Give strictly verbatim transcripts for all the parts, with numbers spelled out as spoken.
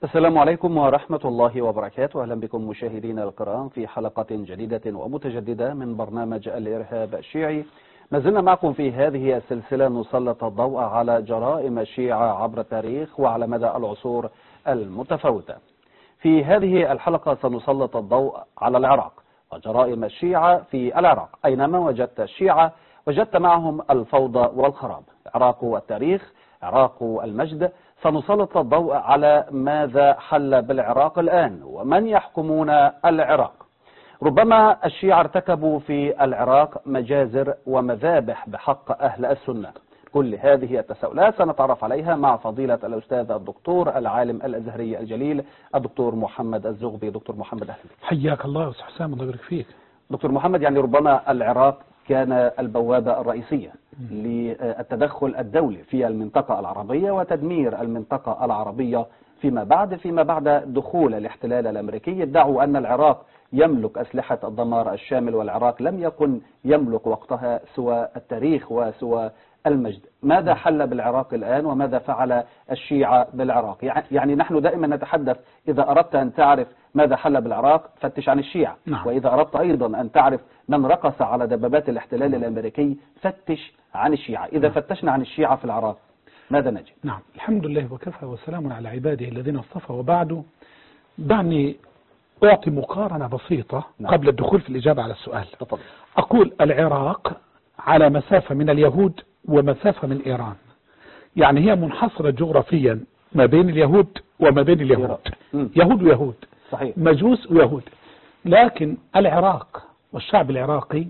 السلام عليكم ورحمة الله وبركاته. أهلا بكم مشاهدينا الكرام في حلقة جديدة ومتجددة من برنامج الإرهاب الشيعي. ما زلنا معكم في هذه السلسلة نسلط الضوء على جرائم الشيعة عبر التاريخ وعلى مدى العصور المتفاوتة. في هذه الحلقة سنسلط الضوء على العراق وجرائم الشيعة في العراق. أينما وجدت الشيعة وجدت معهم الفوضى والخراب. عراق والتاريخ، عراق المجد. سنسلط الضوء على ماذا حل بالعراق الآن ومن يحكمون العراق. ربما الشيعة ارتكبوا في العراق مجازر ومذابح بحق أهل السنة. كل هذه التساؤلات سنتعرف عليها مع فضيلة الأستاذ الدكتور العالم الأزهري الجليل الدكتور محمد الزغبي. دكتور محمد أهلا بك. حياك الله يا أستاذ حسام، الله يبارك فيك. دكتور محمد، يعني ربما العراق كان البوابة الرئيسية للتدخل الدولي في المنطقة العربية وتدمير المنطقة العربية فيما بعد فيما بعد دخول الاحتلال الأمريكي. ادعوا أن العراق يملك أسلحة الدمار الشامل، والعراق لم يكن يملك وقتها سوى التاريخ وسوى المجد. ماذا حل بالعراق الآن وماذا فعل الشيعة بالعراق؟ يعني نحن دائما نتحدث إذا أردت أن تعرف ماذا حل بالعراق فتش عن الشيعة، نعم. وإذا أردت أيضا أن تعرف من رقص على دبابات الاحتلال الأمريكي فتش عن الشيعة. إذا نعم. فتشنا عن الشيعة في العراق ماذا نجد؟ نعم، الحمد لله وكفى وسلام على عباده الذين اصطفى، وبعد دعني أعطي مقارنة بسيطة. نعم. قبل الدخول في الإجابة على السؤال. تفضل. أقول العراق على مسافة من اليهود ومسافة من إيران، يعني هي منحصرة جغرافيا ما بين اليهود وما بين اليهود، يهود ويهود، صحيح. مجوس ويهود. لكن العراق والشعب العراقي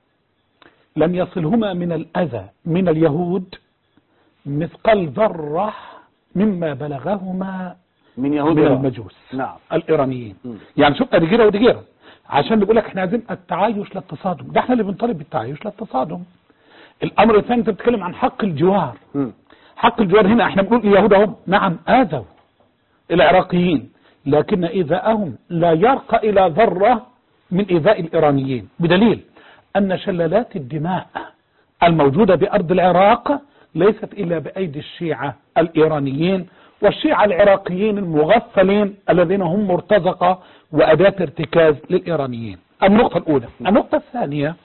لم يصلهما من الأذى من اليهود مثقال ذرة مما بلغهما من يهود من إيران. المجوس. نعم. الإيرانيين. م. يعني شوف ادي جيرة ودي جيرة، عشان نقول لك احنا عايزين التعايش للتصادم، ده احنا اللي بنطالب بالتعايش للتصادم. الامر الثاني انت بتتكلم عن حق الجوار. م. حق الجوار هنا احنا بنقول اليهود هم نعم آذوا العراقيين، لكن إيذاءهم لا يرقى إلى ذرة من إيذاء الإيرانيين، بدليل أن شلالات الدماء الموجودة بأرض العراق ليست إلا بأيدي الشيعة الإيرانيين والشيعة العراقيين المغفلين الذين هم مرتزقة وأداة ارتكاز للإيرانيين. النقطة الأولى. النقطة الثانية،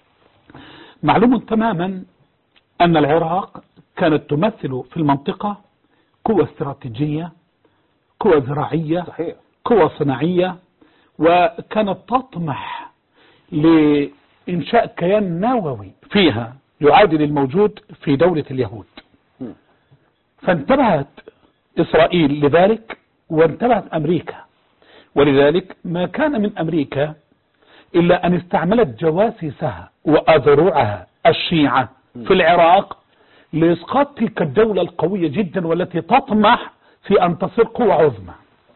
معلوم تماما أن العراق كانت تمثل في المنطقة قوة استراتيجية، قوة زراعية، صحيح. قوة صناعية، وكانت تطمح لإنشاء كيان نووي فيها يعادل الموجود في دولة اليهود. م. فانتبهت إسرائيل لذلك وانتبهت أمريكا، ولذلك ما كان من أمريكا إلا أن استعملت جواسيسها وأذرعها الشيعة في العراق لإسقاط تلك الدولة القوية جدا والتي تطمح في أن تصير قوة عظمى.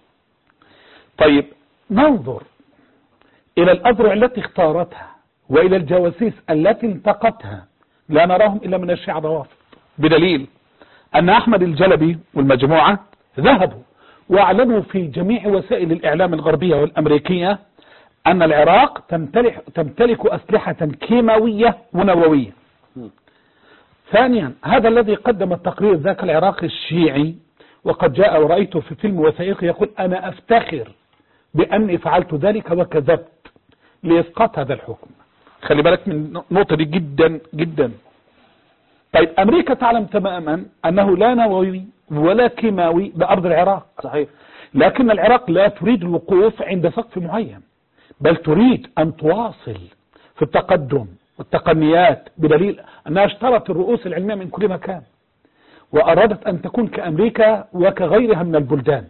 طيب ننظر إلى الأذرع التي اختارتها وإلى الجواسيس التي انتقتها، لا نراهم إلا من الشيعة روافض، بدليل أن أحمد الجلبي والمجموعة ذهبوا وأعلنوا في جميع وسائل الإعلام الغربية والأمريكية أن العراق تمتلك, تمتلك أسلحة كيماوية ونووية. م. ثانيا، هذا الذي قدم التقرير ذاك العراقي الشيعي وقد جاء ورأيته في فيلم وثائقي يقول أنا أفتخر بأني فعلت ذلك وكذبت لإسقاط هذا الحكم. خلي بالك من النقطة دي جدا جدا. طيب أمريكا تعلم تماما أنه لا نووي ولا كيماوي بأرض العراق، صحيح. لكن العراق لا تريد الوقوف عند سقف معين، بل تريد أن تواصل في التقدم والتقنيات، بدليل أنها اشترت الرؤوس العلمية من كل مكان وأرادت أن تكون كأمريكا وكغيرها من البلدان.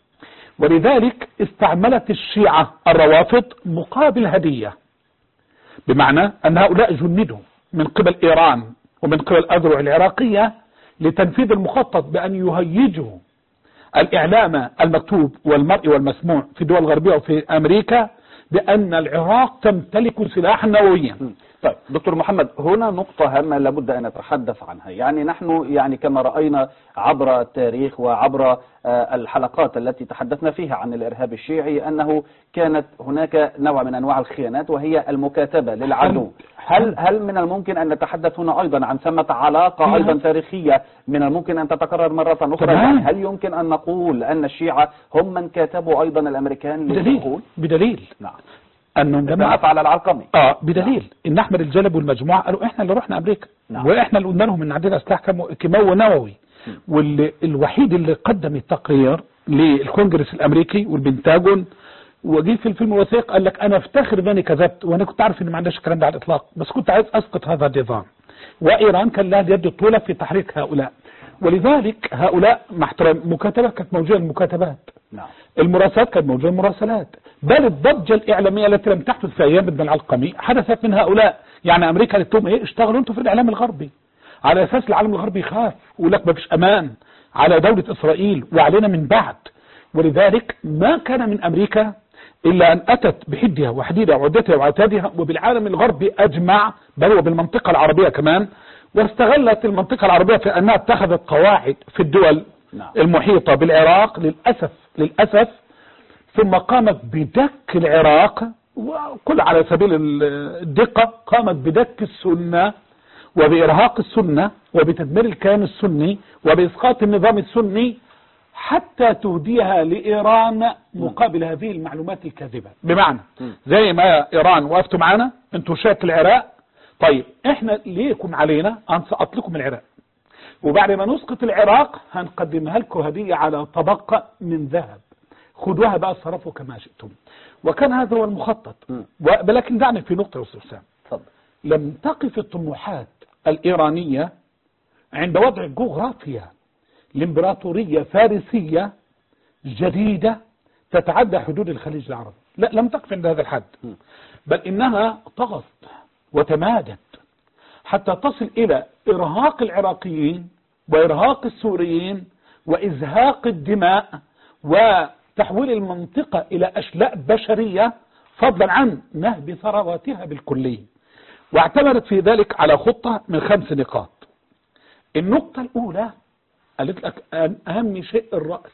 ولذلك استعملت الشيعة الروافض مقابل هدية، بمعنى أن هؤلاء جندوا من قبل إيران ومن قبل الأذرع العراقية لتنفيذ المخطط بأن يهيجوا الإعلام المكتوب والمرئي والمسموع في الدول الغربية وفي أمريكا بأن العراق تمتلك سلاحا نوويا. طيب دكتور محمد، هنا نقطة هامة لابد أن نتحدث عنها. يعني نحن يعني كما رأينا عبر التاريخ وعبر الحلقات التي تحدثنا فيها عن الإرهاب الشيعي أنه كانت هناك نوع من أنواع الخيانات وهي المكاتبة للعدو. هل هل من الممكن أن نتحدث هنا أيضا عن ثمة علاقة أيضا تاريخية من الممكن أن تتكرر مرة أخرى؟ يعني هل يمكن أن نقول أن الشيعة هم من كاتبوا أيضا الأمريكان بدليل بدليل نعم انهم جماعه على العلقمي اه بدليل نعم. ان احمد الجلب والمجموعه قالوا احنا اللي رحنا امريكا نعم. واحنا اللي قلنا لهم ان عندنا اسلحه كيماوي ونووي، والوحيد اللي قدم التقرير للكونجرس الامريكي والبنتاجون وجي في الفيلم الوثائق قال لك انا افتخر باني كذبت، وانا كنت عارف ان ما عندناش الكلام ده على الاطلاق، بس كنت عايز اسقط هذا النظام. وايران كان لها اليد الطولى في تحريك هؤلاء، ولذلك هؤلاء مع احترام مكاتبات كانت موجوده، المكاتبات نعم. المراسلات كانت موجوده، المراسلات، بل الضجه الاعلاميه التي لم تحدث في ايام ابن العلقمي حدثت من هؤلاء. يعني امريكا قالت لهم ايه؟ اشتغلوا انتم في الاعلام الغربي على اساس العالم الغربي يخاف ويقول لك ما فيش امان على دوله اسرائيل وعلينا من بعد. ولذلك ما كان من امريكا الا ان اتت بحدها وحديدها وعدتها وعتادها وبالعالم الغربي اجمع، بل وبالمنطقه العربيه كمان، واستغلت المنطقه العربيه في انها اتخذت قواعد في الدول نعم. المحيطه بالعراق للاسف للاسف ثم قامت بدك العراق، وكل على سبيل الدقه قامت بدك السنه وبإرهاق السنة وبتدمير الكيان السني وبإسقاط النظام السني حتى تهديها لإيران مقابل هذه المعلومات الكاذبة. بمعنى زي ما إيران وقفتوا معنا انتوا شاك العراق، طيب احنا ليكم علينا هنسقط لكم العراق، وبعد ما نسقط العراق هنقدمها لكم هدية على طبق من ذهب، خدوها بقى صرفوا كما شئتم. وكان هذا هو المخطط. ولكن دعني في نقطة يا أستاذ حسام، لم تقف الطموحات الإيرانية عند وضع جغرافيا لإمبراطورية فارسية جديدة تتعدى حدود الخليج العربي، لا لم تقف عند هذا الحد، بل إنها طغت وتمادت حتى تصل إلى إرهاق العراقيين وإرهاق السوريين وإزهاق الدماء وتحويل المنطقة إلى أشلاء بشرية، فضلا عن نهب ثرواتها بالكلية. واعتمدت في ذلك على خطة من خمس نقاط. النقطة الأولى قالت لك أهم شيء الرأس،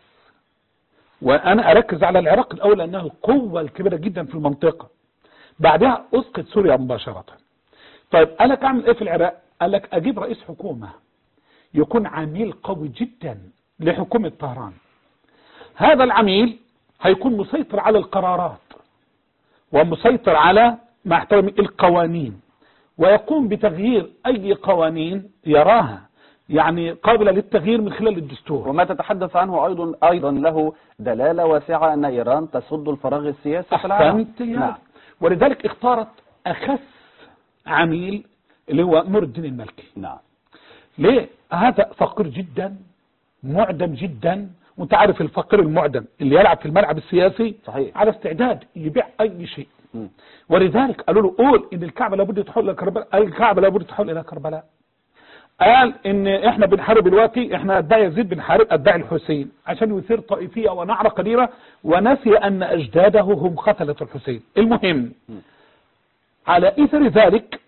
وأنا أركز على العراق الأول لأنها القوة الكبيرة جدا في المنطقة، بعدها أسقط سوريا مباشرة. طيب قال لك أعمل إيه في العراق؟ قال لك أجيب رئيس حكومة يكون عميل قوي جدا لحكومة طهران. هذا العميل هيكون مسيطر على القرارات ومسيطر على مع احترامي القوانين، ويقوم بتغيير أي قوانين يراها يعني قابلة للتغيير من خلال الدستور. وما تتحدث عنه أيضا أيضا له دلالة واسعة أن إيران تسد الفراغ السياسي في العالم. نعم. ولذلك اختارت أخس عميل اللي هو نور الدين المالكي. نعم. ليه؟ هذا فقير جدا معدم جدا، وانت عارف الفقير المعدم اللي يلعب في الملعب السياسي صحيح. على استعداد يبيع أي شيء. م. ولذلك قالوا له قول ان الكعبة لابد تحول الى كربلاء، الكعبة لابد تحول الى كربلاء. قال ان احنا بنحارب دلوقتي، احنا ادعي يزيد بنحارب ادعي الحسين عشان يثير طائفية ونعرة قديرة، ونسي ان اجداده هم قتلة الحسين. المهم م. على اثر ذلك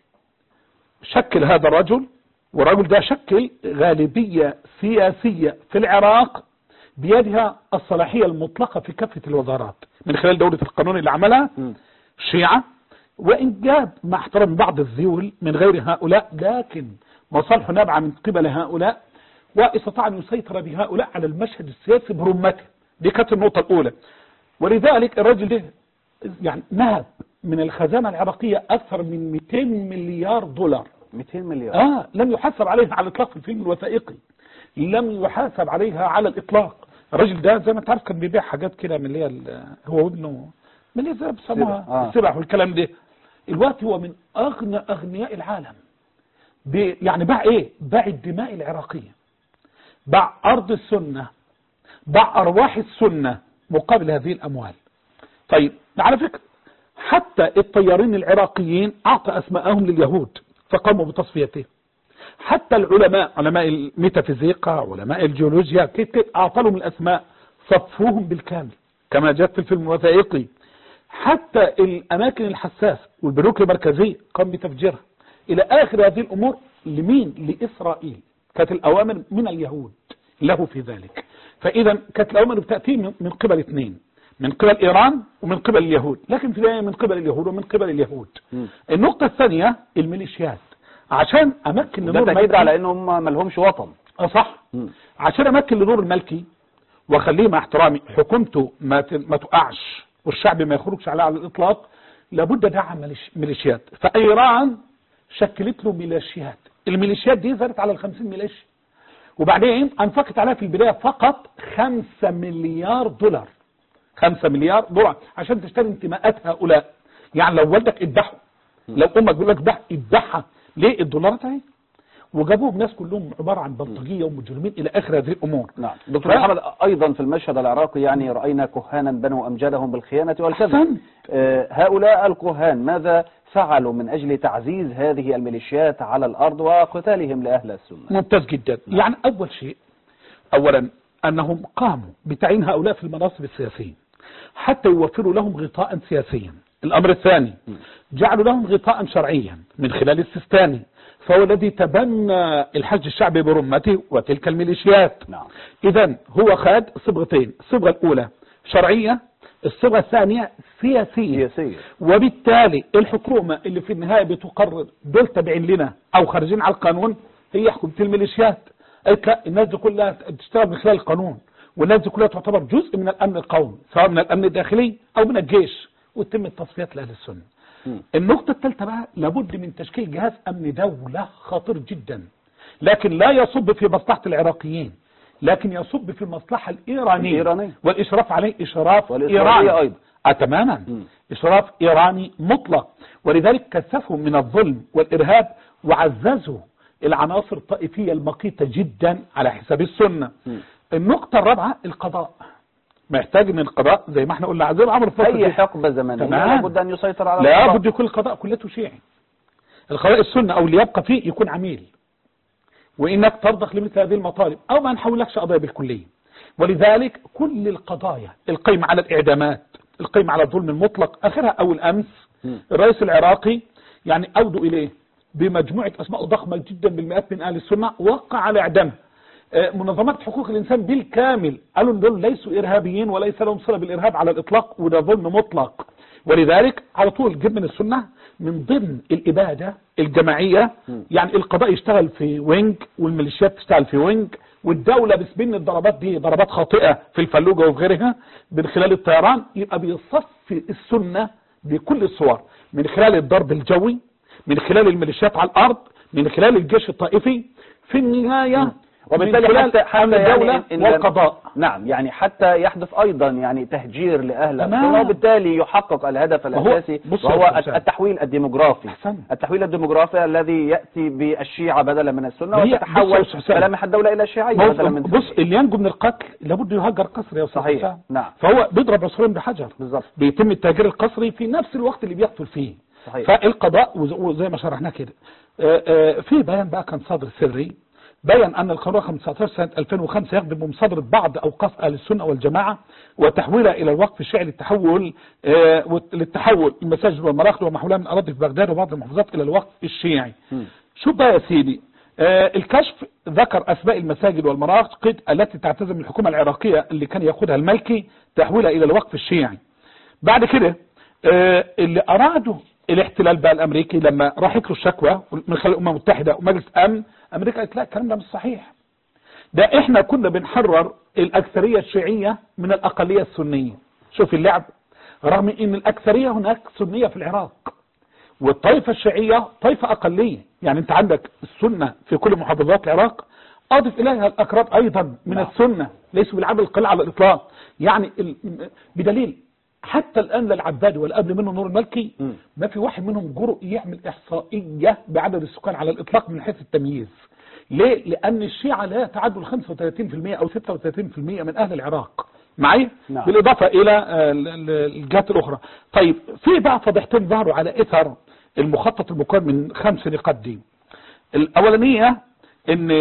شكل هذا الرجل، والرجل ده شكل غالبية سياسية في العراق بيدها الصلاحية المطلقة في كافة الوزارات من خلال دولة القانون اللي عملها م. شيعة، وإن جاب مع احترام بعض الذيول من غير هؤلاء، لكن مصالحه نابعة من قبل هؤلاء، واستطاع أن يسيطر بهؤلاء على المشهد السياسي برمته. دي كانت النقطة الأولى. ولذلك الرجل ده يعني نهب من الخزانة العراقية أكثر من مئتين مليار دولار. مئتين مليار آه لم يحاسب عليها على الإطلاق في الفيلم الوثائقي، لم يحاسب عليها على الإطلاق. الرجل ده زي ما تعرف كان بيبيع حاجات كده من اللي هي هو وابنه من اللي زي بيسموها آه. السبح والكلام ده. الوقت هو من أغنى أغنياء العالم. يعني باع إيه؟ باع الدماء العراقية، باع أرض السنة، باع أرواح السنة مقابل هذه الأموال. طيب على فكرة حتى الطيارين العراقيين أعطى أسماءهم لليهود فقاموا بتصفيته. حتى العلماء علماء الميتافيزيقا علماء الجيولوجيا كيف كيف أعطى لهم الأسماء، صفوهم بالكامل كما جاءت في الفيلم الوثائقي. حتى الأماكن الحساسة والبنوك المركزية قام بتفجيرها إلى آخر هذه الأمور لمين؟ لإسرائيل. كانت الأوامر من اليهود له في ذلك. فإذا كانت الأوامر بتأتي من قبل اثنين، من قبل إيران ومن قبل اليهود، لكن في النهاية من قبل اليهود ومن قبل اليهود. م. النقطة الثانية الميليشيات، عشان أمكن لنور الملكي على أنهم ما لهمش وطن. أه صح. م. عشان أمكن لنور الملكي وخليه مع احترامي حكومته ما ما تقعش والشعب ما يخرجش عليها على الإطلاق، لابد دعم ميليشيات. فإيران شكلت له ميليشيات، الميليشيات دي زادت على الخمسين ميليشيا، وبعدين أنفقت عليها في البداية فقط خمسة مليار دولار، خمسة مليار دولار عشان تشتري انتماءات هؤلاء. يعني لو والدك اذبحه، لو امك بيقول لك اذبح اذبحها، ليه؟ الدولارات اهي. وجابوهم ناس كلهم عباره عن بلطجيه ومجرمين الى اخر هذه الامور. نعم دكتور ف... محمد، ايضا في المشهد العراقي يعني راينا كهانا بنوا امجادهم بالخيانه والكذب. آه هؤلاء الكهان ماذا فعلوا من اجل تعزيز هذه الميليشيات على الارض وقتالهم لاهل السنه؟ ممتاز جدا. نعم. يعني اول شيء، اولا انهم قاموا بتعيين هؤلاء في المناصب السياسيه حتى يوفروا لهم غطاء سياسيا. الامر الثاني، جعلوا لهم غطاء شرعيا من خلال السيستاني، فهو الذي تبنى الحج الشعبي برمته وتلك الميليشيات. نعم. اذا هو خد صبغتين، الصبغه الاولى شرعيه، الصبغه الثانيه سياسيه. سياسيه. وبالتالي الحكومه اللي في النهايه بتقرر دول تابعين لنا او خارجين على القانون هي حكومه الميليشيات. الناس دي كلها تشتغل من خلال القانون، والناس دي كلها تعتبر جزء من الامن القومي سواء من الامن الداخلي او من الجيش، وتتم التصفيات لاهل السنه. م. النقطه الثالثه بقى، لابد من تشكيل جهاز امن دوله خطير جدا، لكن لا يصب في مصلحه العراقيين، لكن يصب في المصلحه الايرانيه، الإيرانية. والاشراف عليه اشراف ايراني ايضا. آه تماما. م. اشراف ايراني مطلق. ولذلك كثفوا من الظلم والارهاب وعززوا العناصر الطائفيه المقيته جدا على حساب السنه. م. النقطه الرابعه القضاء، محتاج من القضاء زي ما احنا قلنا عزيز عمرو فاروق اي حقبه زمنيه لابد ان يسيطر على القضاء. لابد يكون القضاء كلته شيعي، القضاء السنه او اللي يبقى فيه يكون عميل، وانك ترضخ لمثل هذه المطالب او ما نحولكش قضايا بالكليه. ولذلك كل القضايا القيمه على الاعدامات، القيمه على الظلم المطلق، اخرها اول امس م. الرئيس العراقي يعني اودوا اليه بمجموعه اسماء ضخمه جدا بالمئات من اهل السنه وقع على اعدامها. منظمات حقوق الإنسان بالكامل قالوا ان دول ليسوا إرهابيين وليس لهم صلة بالإرهاب على الإطلاق، وده ظلم مطلق. ولذلك على طول جيب من السنة من ضمن الإبادة الجماعية، يعني القضاء يشتغل في وينج والميليشيات تشتغل في وينج، والدولة بسبين الضربات دي ضربات خاطئة في الفلوجة وفي غيرها من خلال الطيران، يبقى بيصفي السنة بكل الصور، من خلال الضرب الجوي، من خلال الميليشيات على الأرض، من خلال الجيش الطائفي، في النهاية وبالتالي حتى حتى الدولة يعني والقضاء. نعم، يعني حتى يحدث ايضا يعني تهجير لاهل السنه، وبالتالي يحقق الهدف الاساسي وهو التحويل الديمقراطي. التحويل الديمقراطي الذي ياتي بالشيعه بدلا من السنه وتتحول ملامح الدوله الى الشيعيه بدلا من بص اللي ينجو من القتل لابد يهجر قسري. صحيح. نعم. فهو بيضرب عصفورين بحجر بالظبط، بيتم التهجير القسري في نفس الوقت اللي بيقتل فيه. صحيح. فالقضاء وزي ما شرحنا كده في بيان بقى كان صادر سري بيّن أن القانون خمسة عشر سنة ألفين وخمسة يخدم بمصادرة بعض أوقاف أهل السنة والجماعة وتحويلها إلى الوقف الشيعي للتحول آه للتحول المساجد والمراخل ومحولها من أراضي في بغداد وبعض المحافظات إلى الوقف الشيعي. م. شو بقى يا سيدي؟ آه الكشف ذكر أسماء المساجد والمراقد التي تعتزم الحكومة العراقية اللي كان يأخذها الملكي تحويلها إلى الوقف الشيعي. بعد كده آه اللي أرادوا الاحتلال بقى الامريكي لما راحت له الشكوى من خلال الامم المتحده ومجلس امن امريكا قالت لا الكلام ده مش صحيح، ده احنا كنا بنحرر الاكثريه الشيعيه من الاقليه السنيه. شوف اللعب، رغم ان الاكثريه هناك سنيه في العراق والطائفه الشيعيه طائفه اقليه، يعني انت عندك السنه في كل محافظات العراق، اضف اليها الاكراد ايضا من لا. السنه ليسوا بالعدد القليل على الاطلاق، يعني بدليل حتى الآن لا العبادي ولا قبل منه نور الملكي م. ما في واحد منهم جرؤ يعمل إحصائية بعدد السكان على الإطلاق من حيث التمييز. ليه؟ لأن الشيعة لا يتعدوا خمسة وثلاثين بالمئة أو ستة وثلاثين بالمئة من أهل العراق معي؟ نعم. بالإضافة إلى الجهات الأخرى. طيب في بقى فضيحتين ظهروا على إثر المخطط المكون من خمس نقاط دي. الأولانية إن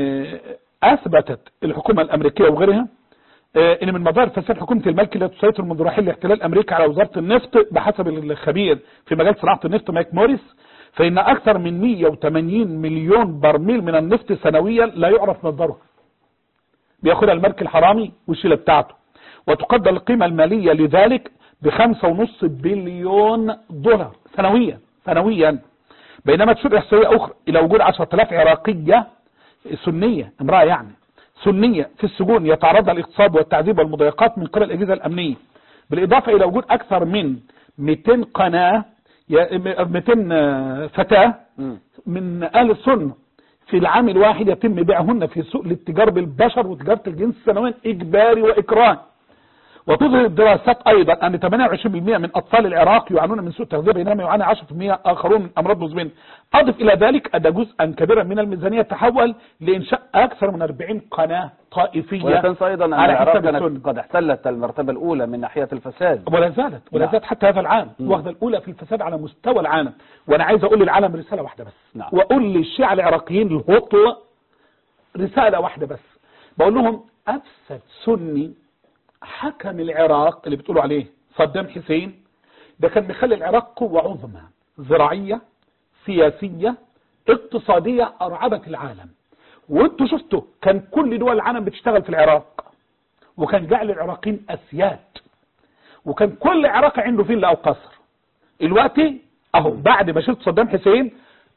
أثبتت الحكومة الأمريكية وغيرها ان من مظاهر فساد حكومه الملكي لا تسيطر منذ رحيل الاحتلال الامريكي على وزاره النفط بحسب الخبير في مجال صناعه النفط مايك موريس، فإن أكثر من مئة وثمانين مليون برميل من النفط سنويا لا يعرف مصدره، بياخدها المركب الحرامي والشيلة بتاعته، وتقدر القيمة المالية لذلك بخمسة ونص بليون دولار سنويا سنويا. بينما تشير إحصائية أخرى إلى وجود عشرة آلاف عراقية سنية، امرأة يعني سنية في السجون يتعرض للاغتصاب والتعذيب والمضايقات من قبل الأجهزة الأمنية، بالإضافة إلى وجود أكثر من مئتين قناة مئتين فتاة من أهل السنة في العام الواحد يتم بيعهن في سوق للتجارة بالبشر وتجارة الجنس سنويا إجباري وإكراه. وتظهر الدراسات أيضا أن ثمانية وعشرين بالمئة من أطفال العراق يعانون من سوء التغذية، بينما يعاني عشرة بالمئة آخرون من أمراض مزمنة. أضف إلى ذلك أن جزءا كبيرا من الميزانية تحول لإنشاء أكثر من أربعين قناة طائفية. ولا تنسى أيضا أن العراق كانت قد احتلت المرتبة الأولى من ناحية الفساد، ولا زالت ولا زالت حتى هذا العام واخذة الأولى في الفساد على مستوى العالم. وأنا عايز أقول للعالم رسالة واحدة بس، نعم. وأقول للشيعة العراقيين الهطل رسالة واحدة بس، بقول لهم أفسد سني حكم العراق اللي بتقولوا عليه صدام حسين، ده كان بيخلي العراق قوة عظمى زراعية سياسية اقتصادية أرعبت العالم. وانتوا شفتوا كان كل دول العالم بتشتغل في العراق، وكان جعل العراقيين أسياد، وكان كل عراقي عنده فيلا أو قصر. الوقت اهو بعد ما شفت صدام حسين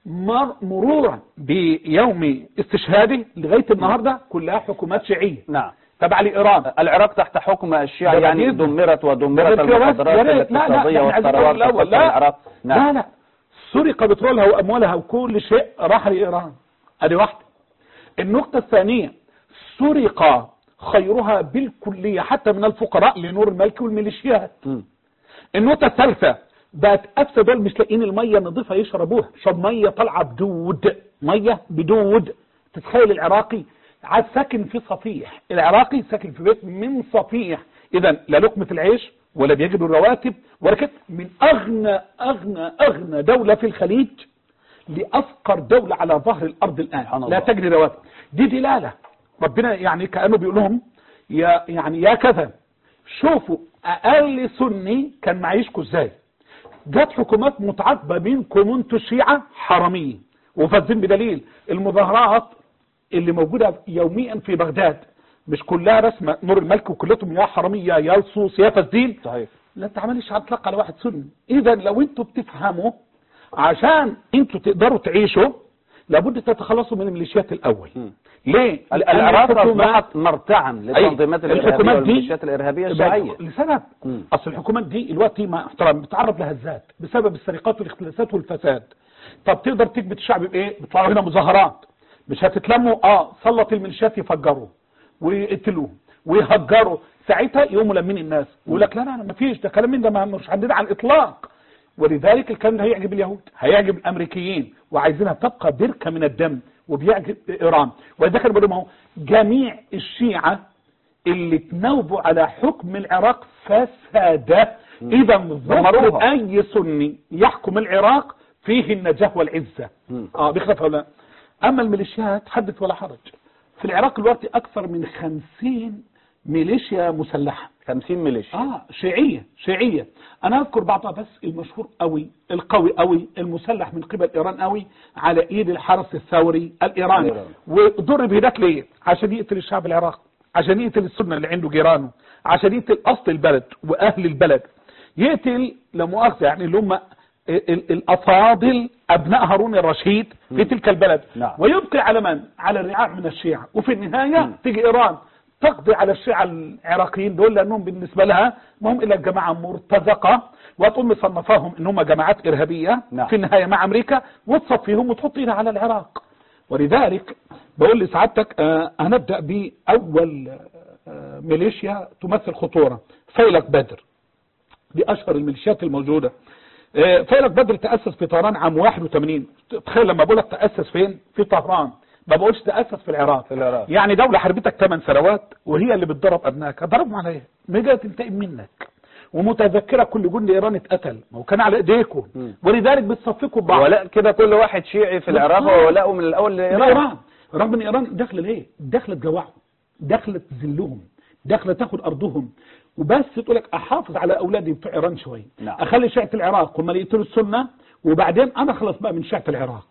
مرورا بيوم استشهاده لغاية النهاردة كلها حكومات شيعية، نعم، تبع لإيران. العراق تحت حكم الشيعة يعني دمرت ودمرت المخدرات الاقتصادية والثروات في العراق. نعم. لا لا سرق بترولها وأموالها وكل شيء راح لإيران. ادي واحدة. النقطة الثانية سرق خيرها بالكلية حتى من الفقراء لنور الملك والميليشيات. م. النقطة الثالثة بقت أفسد دول مش لاقيين المية نظيفة يشربوها، شرب مية طالعة بدود، مية بدود. تتخيل العراقي عاد ساكن في صفيح، العراقي ساكن في بيت من صفيح، إذا لا لقمة العيش ولا بيجدوا الرواتب ولا كده. من أغنى أغنى أغنى دولة في الخليج لأفقر دولة على ظهر الأرض الآن لا تجري رواتب. دي دلالة ربنا يعني كأنه بيقول لهم يا يعني يا كذا شوفوا أقل سني كان معيشكم ازاي. جت حكومات متعاقبة بينكم انتوا الشيعة حراميين وفاسدين، بدليل المظاهرات اللي موجودة يوميا في بغداد مش كلها رسمة نور الملك وكلتهم يا حرامية يا لصوص يا فاسدين. صحيح. لا تعملش هتطلق على واحد سني. اذا لو انتوا بتفهموا عشان انتوا تقدروا تعيشوا لابد تتخلصوا من الميليشيات الاول. م. ليه؟ العراق اصبحت مرتعا للتنظيمات الارهابيه والميليشيات الارهابيه الشيعيه لسبب م. اصل الحكومات دي دلوقتي مع احترام بتتعرض لهزات بسبب السرقات والاختلاسات والفساد. طب تقدر تكبت الشعب بايه؟ بيطلعوا هنا مظاهرات، مش هتتلموا اه سلط الميليشيات يفجروا ويقتلوا ويهجروا، ساعتها يقوموا لمين الناس ويقول لك لا لا ما فيش ده كلام من ده مش عندنا على الاطلاق. ولذلك الكلام ده هيعجب اليهود، هيعجب الامريكيين، وعايزينها تبقى بركه من الدم، وبيعجب ايران. وده كان بيقولوا ما هو جميع الشيعه اللي تناوبوا على حكم العراق فساد. اذا ظهر اي سني يحكم العراق فيه النجاه والعزه. اه بخلاف هؤلاء. اما الميليشيات حدث ولا حرج. في العراق دلوقتي اكثر من خمسين ميليشيا مسلحه. خمسين ميليشيا اه شيعيه شيعيه. انا اذكر بعضها بس المشهور قوي القوي قوي المسلح من قبل ايران قوي على ايد الحرس الثوري الايراني، وضرب هناك ليه؟ عشان يقتل الشعب العراقي، عشان يقتل السنه اللي عنده جيرانه، عشان يقتل اصل البلد واهل البلد، يقتل لا مؤاخذه يعني اللي هم الافاضل ابناء هارون الرشيد في تلك البلد. نعم. ويبقي على من؟ على الرعاع من الشيعة. وفي النهاية م. تيجي ايران تقضي على الشيعة العراقيين دول لانهم بالنسبة لها ما هم الا جماعة مرتزقة، وتقوم مصنفاهم انهم جماعات ارهابية. نعم. في النهاية مع امريكا وتصفيهم وتحط ايدها على العراق. ولذلك بقول لسعادتك آه هنبدأ باول آه ميليشيا تمثل خطورة، فيلق بدر. دي اشهر الميليشيات الموجودة. فيلق بدر تأسس في طهران عام واحد وثمانين. تخيل لما بقولك تأسس فين؟ في طهران، ما بقولش تأسس في العراق. في العراق. يعني دولة حربتك ثمان سنوات وهي اللي بتضرب ابنائك، ضربهم على ايه؟ ميجا تنتقم منك ومتذكرة كل جندي ايراني اتقتل وكان على ايديكم، ولذلك بتصفقوا ببعض. ولاء كده كل واحد شيعي في العراق وولاءه من الاول لايران. رغم ان ايران داخله ليه؟ داخله تجوعهم، داخله تذلهم، داخله تاخد ارضهم، وبس تقول لك احافظ على اولادي بتوع ايران شويه. نعم. اخلي شيعة العراق هم اللي يقتلوا السنه وبعدين انا خلص بقى من شيعة العراق.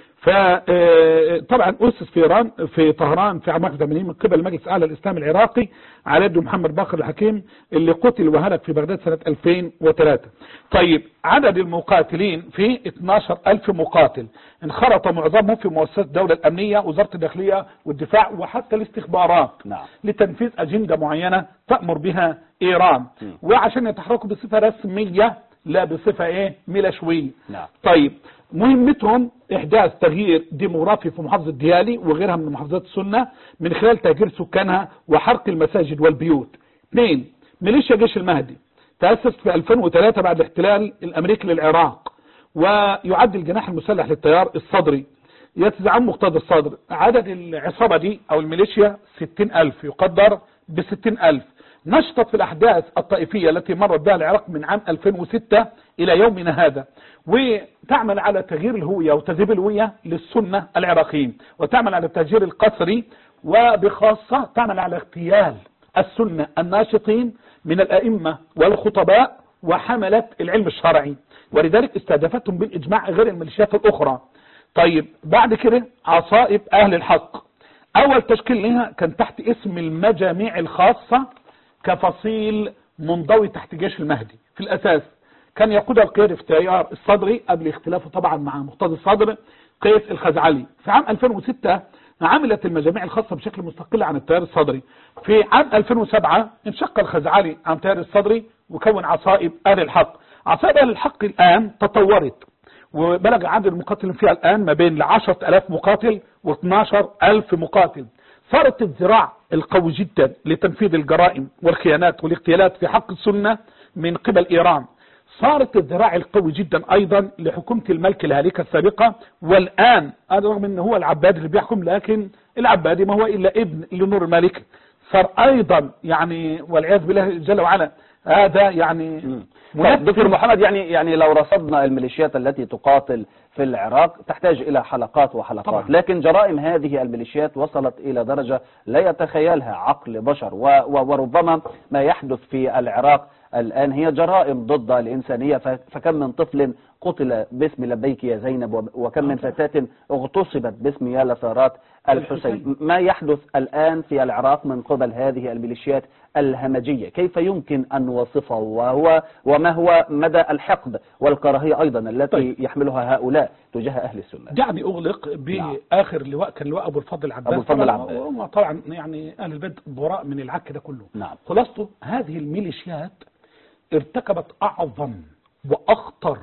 فطبعا أسس في إيران في طهران في عام واحد وثمانين من قبل مجلس أعلى الإسلام العراقي على يد محمد باقر الحكيم اللي قتل وهلك في بغداد سنة ألفين وثلاثة. طيب عدد المقاتلين في اثناشر ألف مقاتل، انخرط معظمهم في مؤسسات الدولة الأمنية، وزارة الداخلية والدفاع وحتى الاستخبارات، نعم. لتنفيذ أجندة معينة تأمر بها إيران، م. وعشان يتحركوا بصفة رسمية لا بصفة ايه ميليشوية. نعم. طيب مهمتهم احداث تغيير ديموغرافي في محافظة ديالي وغيرها من محافظات السنة من خلال تهجير سكانها وحرق المساجد والبيوت. اثنين، ميليشيا جيش المهدي تأسست في ألفين وثلاثة بعد الاحتلال الامريكي للعراق، ويعد الجناح المسلح للتيار الصدري يتزعم مقتدى الصدر. عدد العصابة دي او الميليشيا ستين ألف، يقدر بستين ألف. نشطت في الأحداث الطائفية التي مرت بها العراق من عام ألفين وستة إلى يومنا هذا، وتعمل على تغيير الهوية وتذهيب الهوية للسنة العراقيين، وتعمل على التهجير القسري، وبخاصة تعمل على اغتيال السنة الناشطين من الأئمة والخطباء وحملة العلم الشرعي، ولذلك استهدفتهم بالإجماع غير الميليشيات الأخرى. طيب بعد كده عصائب أهل الحق، أول تشكيل لها كان تحت اسم المجاميع الخاصة كفصيل منضوي تحت جيش المهدي. في الأساس كان يقودها القيادي في التيار الصدري قبل اختلافه طبعا مع مقتدى الصدر قيس الخزعلي. في عام ألفين وستة عملت المجاميع الخاصة بشكل مستقل عن التيار الصدري. في عام ألفين وسبعة انشق الخزعلي عن التيار الصدري وكون عصائب أهل الحق. عصائب أهل الحق الآن تطورت وبلغ عدد المقاتلين فيها الآن ما بين عشرة آلاف مقاتل واثناشر ألف مقاتل. صارت الذراع القوي جدا لتنفيذ الجرائم والخيانات والاغتيالات في حق السنة من قبل إيران. صارت الذراع القوي جدا أيضا لحكومة الملك الهالكة السابقة، والآن رغم أنه هو العبادي اللي بيحكم، لكن العبادي ما هو إلا ابن لنور الملك، صار أيضا يعني والعياذ بالله جل وعلا هذا يعني. دكتور محمد، يعني يعني لو رصدنا الميليشيات التي تقاتل في العراق تحتاج إلى حلقات وحلقات طبعا. لكن جرائم هذه الميليشيات وصلت إلى درجة لا يتخيلها عقل بشر، وربما ما يحدث في العراق الآن هي جرائم ضد الإنسانية. فكم من طفل قتل باسم لبيك يا زينب، وكم من فتاة اغتصبت باسم يا لثارات الحسين. ما يحدث الآن في العراق من قبل هذه الميليشيات الهمجية كيف يمكن أن نوصفه، وهو وما هو مدى الحقد والكراهية أيضا التي طيب. يحملها هؤلاء تجاه أهل السنة؟ دعني أغلق بآخر لواء كان لواء أبو الفضل العباس. أبو الفضل العباس طبعا يعني أهل البيت براء من العك ده كله. نعم. خلاصته هذه الميليشيات ارتكبت أعظم وأخطر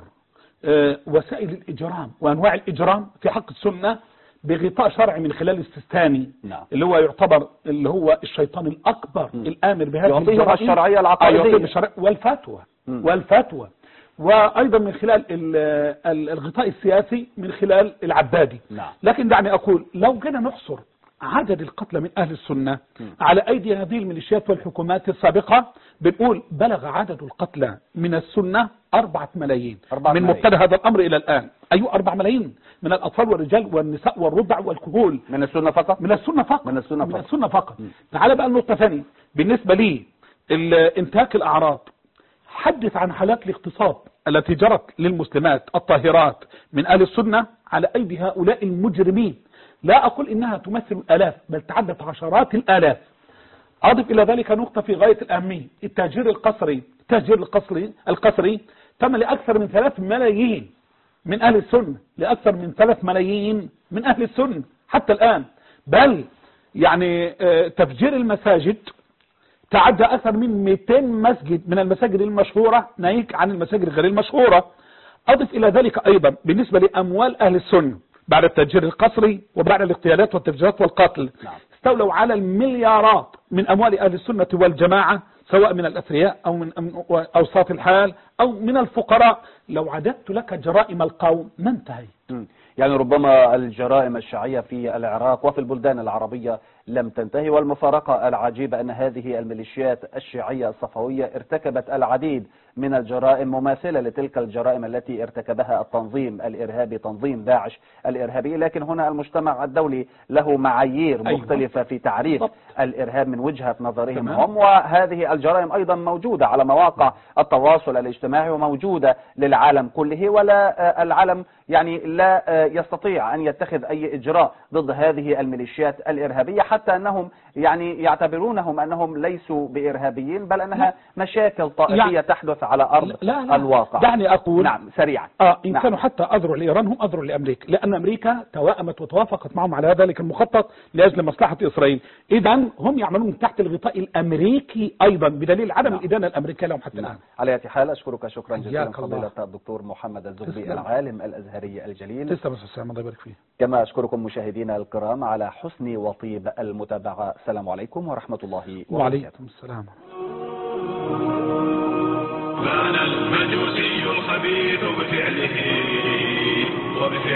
وسائل الإجرام وأنواع الإجرام في حق السنة بغطاء شرعي من خلال السيستاني. نعم. اللي هو يعتبر اللي هو الشيطان الأكبر م. الآمر بهذه الجرائم الشرعية العقائدية والفتوى م. والفتوى وأيضا من خلال الغطاء السياسي من خلال العبادي. نعم. لكن دعني أقول لو جينا نحصر عدد القتلى من أهل السنة م. على أيدي هذه الميليشيات والحكومات السابقة بنقول بلغ عدد القتلى من السنة أربعة ملايين من مبتدأ هذا الأمر إلى الآن. أيوة أربعة ملايين من الأطفال والرجال والنساء والرضع والكهول. من السنة فقط؟ من السنة فقط. من السنة فقط. من السنة فقط. تعال بقى النقطة ثانية بالنسبة لي انتهاك الأعراض. حدث عن حالات الاغتصاب التي جرت للمسلمات الطاهرات من أهل السنة على أيدي هؤلاء المجرمين. لا أقول إنها تمثل الآلاف بل تعدت عشرات الآلاف. أضف إلى ذلك نقطة في غاية الأهمية، التهجير القسري. التهجير القسري القسري تم لأكثر من ثلاث ملايين من أهل السنة، لأكثر من ثلاث ملايين من أهل السنة حتى الآن. بل يعني تفجير المساجد تعدى أكثر من مئتين مسجد من المساجد المشهورة ناهيك عن المساجد غير المشهورة. أضف إلى ذلك أيضا بالنسبة لأموال أهل السنة بعد التهجير القسري وبعد الاغتيالات والتفجيرات والقتل. نعم. استولوا على المليارات من أموال أهل السنة والجماعة سواء من الأثرياء أو من أوساط الحال أو من الفقراء. لو عددت لك جرائم القوم ما انتهيت. يعني ربما الجرائم الشيعية في العراق وفي البلدان العربية لم تنتهي، والمفارقة العجيبة أن هذه الميليشيات الشيعية الصفوية ارتكبت العديد من الجرائم مماثلة لتلك الجرائم التي ارتكبها التنظيم الإرهابي، تنظيم داعش الإرهابي. لكن هنا المجتمع الدولي له معايير مختلفة في تعريف الإرهاب من وجهة نظرهم هم، وهذه الجرائم أيضا موجودة على مواقع التواصل الاجتماعي وموجودة للعالم كله، ولا العالم يعني لا يستطيع أن يتخذ أي إجراء ضد هذه الميليشيات الإرهابية، حتى أنهم يعني يعتبرونهم أنهم ليسوا بإرهابيين، بل أنها لا. مشاكل طائفية يعني تحدث على أرض لا لا الواقع. دعني أقول نعم سريعا. آه إن نعم. كانوا حتى أذروا لإيران هم أذروا لأمريكا، لأن أمريكا توائمت وتوافقت معهم على ذلك المخطط لأجل مصلحة إسرائيل. إذا هم يعملون تحت الغطاء الأمريكي أيضا، بدليل عدم نعم. الإدانة الأمريكية لهم حتى نعم. الآن. على أي حال أشكرك شكرا جزيلا فضيلة الدكتور محمد الزغبي العالم الأزهري الجليل. تسلم السلام، الله يبارك فيه. كما أشكركم مشاهدينا الكرام على حسن وطيب المتابعة. السلام عليكم ورحمة الله وبركاته. وعليكم السلام. كان المجوسي الخبيث بفعله وبفعله